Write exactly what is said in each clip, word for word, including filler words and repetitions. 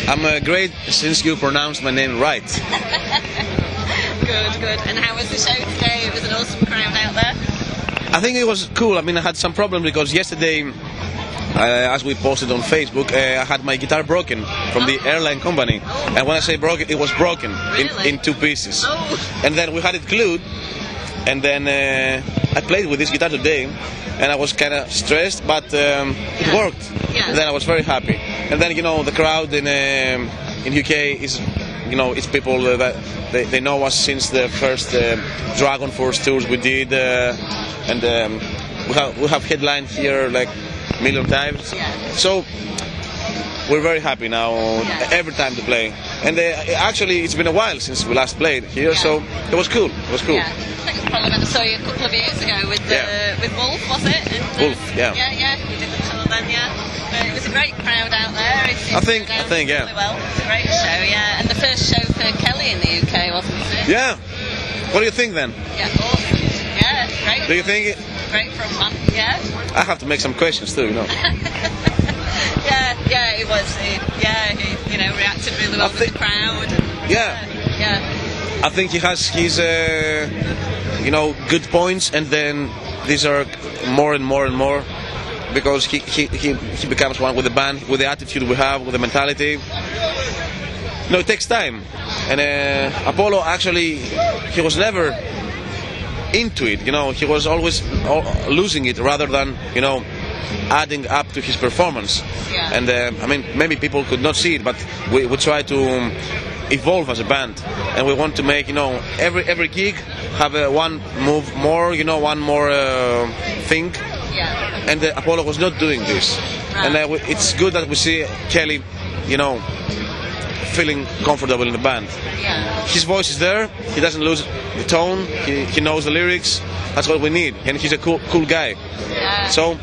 I'm uh, great since you pronounced my name right. Good, good. And how was the show today? It was an awesome crowd out there. I think it was cool. I mean, I had some problems because yesterday, uh, as we posted on Facebook, uh, I had my guitar broken from the airline company. Oh. And when I say broken, it was broken Really? in, in two pieces. Oh. And then we had it glued. And then uh, I played with this guitar today, and I was kind of stressed, but um, it Yeah. worked. Yeah. And then I was very happy. And then, you know, the crowd in um, in U K is, you know, it's people uh, that they, they know us since the first uh, Dragon Force tours we did, uh, and um, we have we have headlined here like a million times. Yeah. So we're very happy now Yeah. every time to play. And uh, actually, it's been a while since we last played here, Yeah. so it was cool. It was cool. Yeah. I think probably when I saw you a couple of years ago with uh, Yeah. with Wolf, was it? And, uh, Wolf, yeah. Yeah, yeah. You did the tour then, yeah. But it was a great crowd out there. It seemed I think- to go I think, yeah. really well. It was a great show, yeah. And the first show for Kelly in the U K, wasn't it? Yeah. What do you think then? Yeah, awesome. Yeah, great. Do you think it? Great from man. Yeah. I have to make some questions too, you know. Yeah, yeah, it was. He, yeah, he, you know, reacted really well I with think- the crowd. Yeah. Yeah. I think he has his, uh, you know, good points, and then these are more and more and more, because he, he, he, he becomes one with the band, with the attitude we have, with the mentality. No, it takes time. And uh, Apollo, actually, he was never into it, you know, he was always uh, losing it rather than, you know, adding up to his performance. Yeah. And uh, I mean, maybe people could not see it, but we, we try to um, evolve as a band, and we want to make, you know, every every gig have a one move more, you know, one more uh, thing. Yeah. And uh, Apollo was not doing this. Right. And uh, we- it's good that we see Kelly, you know, feeling comfortable in the band. Yeah. His voice is there. He doesn't lose the tone. He, he knows the lyrics. That's what we need. And he's a cool cool guy. Yeah. So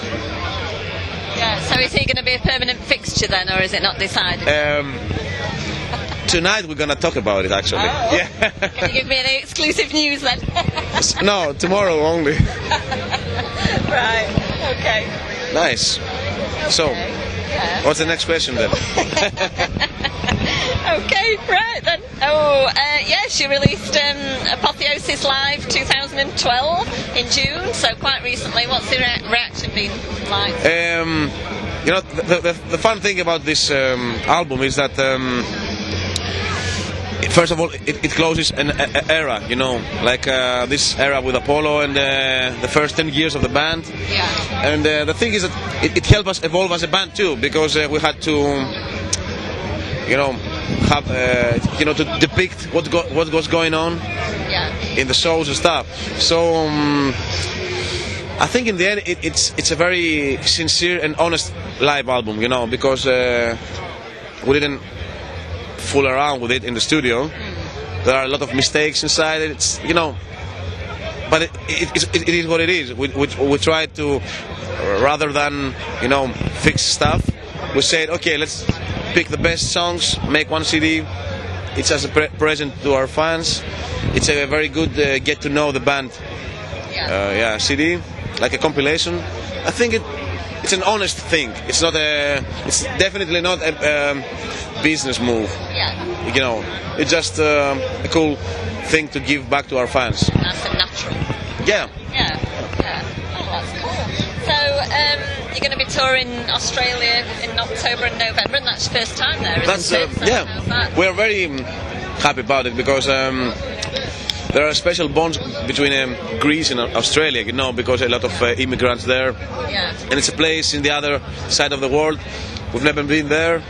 Yeah. So is he going to be a permanent fixture then, or is it not decided? um, tonight we're gonna talk about it. Actually, Oh. yeah. Can you give me any exclusive news then? No, tomorrow only. Right. Okay. Nice. So, Yeah. what's the next question then? Okay, right then. Oh, uh, yes, you released um, Apotheosis Live twenty twelve in June, so quite recently. What's the rea- reaction been like? Um, you know, the, the, the fun thing about this um, album is that, um, first of all, it, it closes an a, a era, you know, like uh, this era with Apollo and uh, the first ten years of the band. Yeah. And uh, the thing is that it, it helped us evolve as a band too, because uh, we had to, you know, have, uh, you know, to depict what go, what was going on Yeah. in the shows and stuff. So um, I think in the end it, it's it's a very sincere and honest live album, you know, because uh, we didn't fool around with it in the studio. There are a lot of mistakes inside it. It's, you know, but it, it, it, it is what it is. We, we, we try to, rather than, you know, fix stuff, we said, okay, let's pick the best songs, make one C D. It's as a pre- present to our fans. It's a very good uh, get to know the band Yeah. uh, yeah, C D, like a compilation. I think it it's an honest thing. It's not a it's definitely not a um, business move. Yeah. You know, it's just um, a cool thing to give back to our fans. Nice and natural. Yeah. Yeah. Yeah. Oh, that's cool. So um, you're going to be touring Australia in October and November, and that's your first time there, isn't That's uh, it? So yeah. how's that? We're very um, happy about it because um, there are special bonds between um, Greece and Australia, you know, because a lot of uh, immigrants there, Yeah. and it's a place in the other side of the world. We've never been there.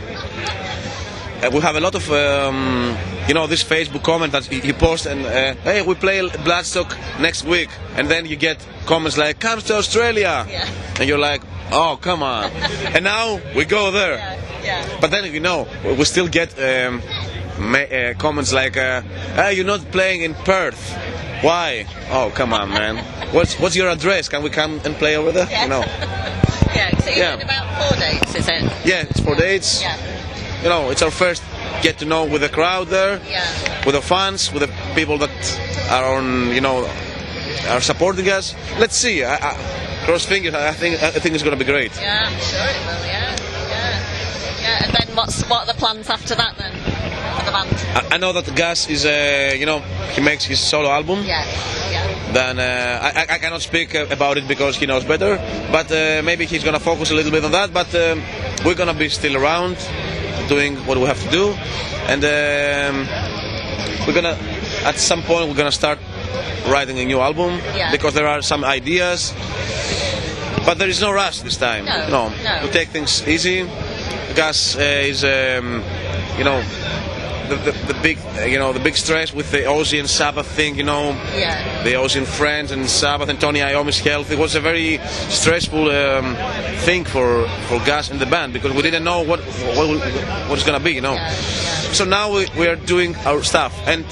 Uh, we have a lot of, um, you know, this Facebook comment that you post and, uh, hey, we play Bloodstock next week, and then you get comments like, comes to Australia, Yeah. and you're like, oh, come on. And now we go there. Yeah. Yeah. But then, you know, we still get um, ma- uh, comments like, uh, hey, you're not playing in Perth. Why? Oh, come on, man. What's what's your address? Can we come and play over there? Yeah. You know. Yeah. So you're Yeah. doing about four dates, is it? Yeah, it's for dates. Yeah. You know, it's our first get to know with the crowd there, Yeah. with the fans, with the people that are on, you know, are supporting us. Let's see. I, I, cross fingers. I think I think it's going to be great. Yeah, I'm sure it will. Yeah. Yeah. Yeah. And then what's what are the plans after that then for the band? I, I know that Gus is, uh, you know, he makes his solo album. Yeah, yeah. Then uh, I, I cannot speak about it because he knows better. But uh, maybe he's gonna focus a little bit on that. But um, we're gonna be still around, doing what we have to do, and um, we're gonna, at some point, we're gonna start writing a new album, yeah. because there are some ideas. But there is no rush this time. No, no. no. We take things easy. Gus uh, is, um, you know, the, the, the big, uh, you know, the big stress with the Ozzy and Sabbath thing. You know, yeah. the Ozzy and Friends and Sabbath and Tony Iommi's health. It was a very stressful um, thing for for Gus and the band because we didn't know what what what it's gonna be. You know, yeah, yeah. so now we, we are doing our stuff and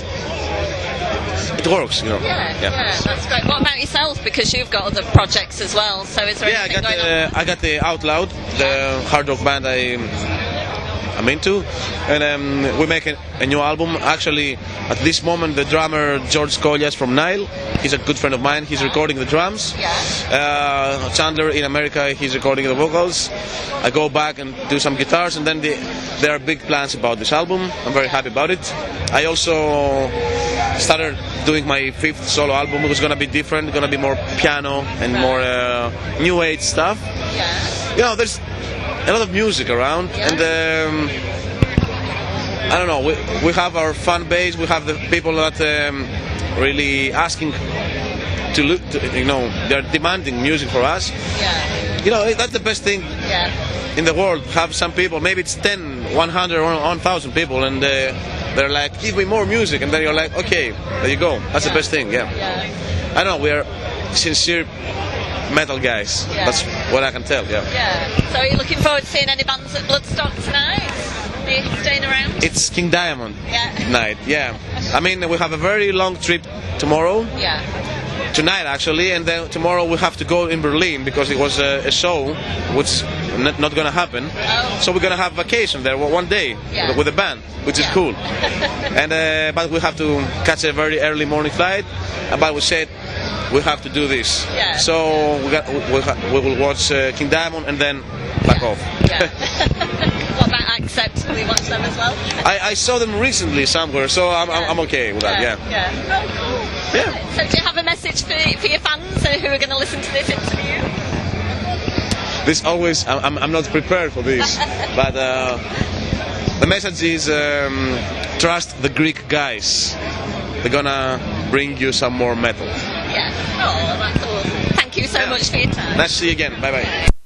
it works, you know. Yeah, yeah, yeah, that's great. What about yourself? Because you've got other projects as well. So is there yeah, I anything got going the, on? I got the Out Loud, the hard rock band I, I'm into, and um, we make a, a new album. Actually, at this moment, the drummer George Collias from Nile, he's a good friend of mine. He's recording the drums. Yeah. Uh, Chandler in America, he's recording the vocals. I go back and do some guitars, and then the, there are big plans about this album. I'm very happy about it. I also started doing my fifth solo album. It was gonna be different, gonna be more piano and more uh, new age stuff. Yeah. You know, there's a lot of music around, Yeah. and um, I don't know. We we have our fan base. We have the people that um, really asking to look. To, you know, they're demanding music for us. Yeah. You know, that's the best thing Yeah. in the world. Have some people. Maybe it's ten, one hundred, or one thousand people, and. Uh, They're like, give me more music, and then you're like, okay, there you go. That's Yeah. the best thing, yeah. Yeah. I know, we are sincere metal guys. Yeah. That's what I can tell, yeah. Yeah. So are you looking forward to seeing any bands at Bloodstock tonight? Are you staying around? It's King Diamond Yeah. night, yeah. I mean, we have a very long trip tomorrow, Yeah. tonight actually, and then tomorrow we have to go in Berlin because it was a, a show which not, not gonna happen. Oh. So we're gonna have vacation there one day Yeah. with a band, which is Yeah. cool. And uh, but we have to catch a very early morning flight. But we said we have to do this. Yeah. So we got we, we, ha- we will watch uh, King Diamond and then back off. Yeah. What about Accept? Will you watch them as well? I, I saw them recently somewhere, so I'm I'm, I'm okay with that. Yeah. Yeah. Oh, cool. Yeah. So do you have a message for, for your fans uh, who are going to listen to this interview? This always I'm I'm not prepared for this, but uh, the message is um, trust the Greek guys. They're gonna bring you some more metal. Yeah. Oh, that's awesome. Thank you so Yeah. much for your time. Nice to see you again. Bye bye.